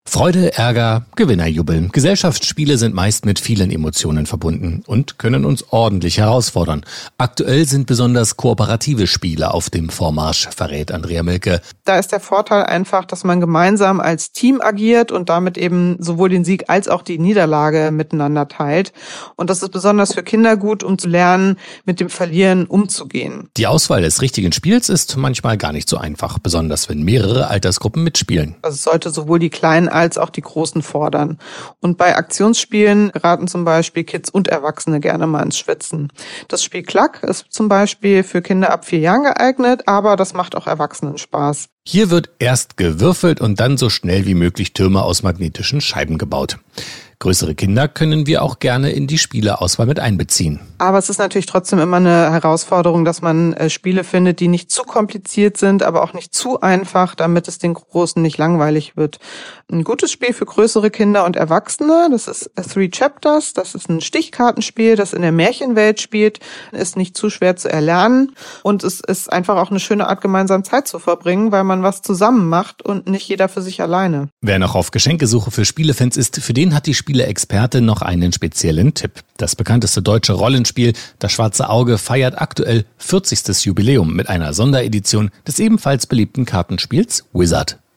Freude, Ärger, Gewinnerjubel. Gesellschaftsspiele sind meist mit vielen Emotionen verbunden und können uns ordentlich herausfordern. Aktuell sind besonders kooperative Spiele auf dem Vormarsch, verrät Andrea Milke. Da ist der Vorteil einfach, dass man gemeinsam als Team agiert und damit eben sowohl den Sieg als auch die Niederlage miteinander teilt. Und das ist besonders für Kinder gut, um zu lernen, mit dem Verlieren umzugehen. Die Auswahl des richtigen Spiels ist manchmal gar nicht so einfach, besonders wenn mehrere Altersgruppen mitspielen. Also es sollte sowohl die Kleinen als auch die Großen fordern. Und bei Aktionsspielen geraten zum Beispiel Kids und Erwachsene gerne mal ins Schwitzen. Das Spiel Klack ist zum Beispiel für Kinder ab 4 Jahren geeignet, aber das macht auch Erwachsenen Spaß. Hier wird erst gewürfelt und dann so schnell wie möglich Türme aus magnetischen Scheiben gebaut. Größere Kinder können wir auch gerne in die Spieleauswahl mit einbeziehen. Aber es ist natürlich trotzdem immer eine Herausforderung, dass man Spiele findet, die nicht zu kompliziert sind, aber auch nicht zu einfach, damit es den Großen nicht langweilig wird. Ein gutes Spiel für größere Kinder und Erwachsene, das ist Three Chapters, das ist ein Stichkartenspiel, das in der Märchenwelt spielt, ist nicht zu schwer zu erlernen und es ist einfach auch eine schöne Art, gemeinsam Zeit zu verbringen, weil man was zusammen macht und nicht jeder für sich alleine. Wer noch auf Geschenkesuche für Spielefans ist, für den hat die Spieleexperte noch einen speziellen Tipp. Das bekannteste deutsche Rollenspiel, Das Schwarze Auge, feiert aktuell 40. Jubiläum mit einer Sonderedition des ebenfalls beliebten Kartenspiels Wizard.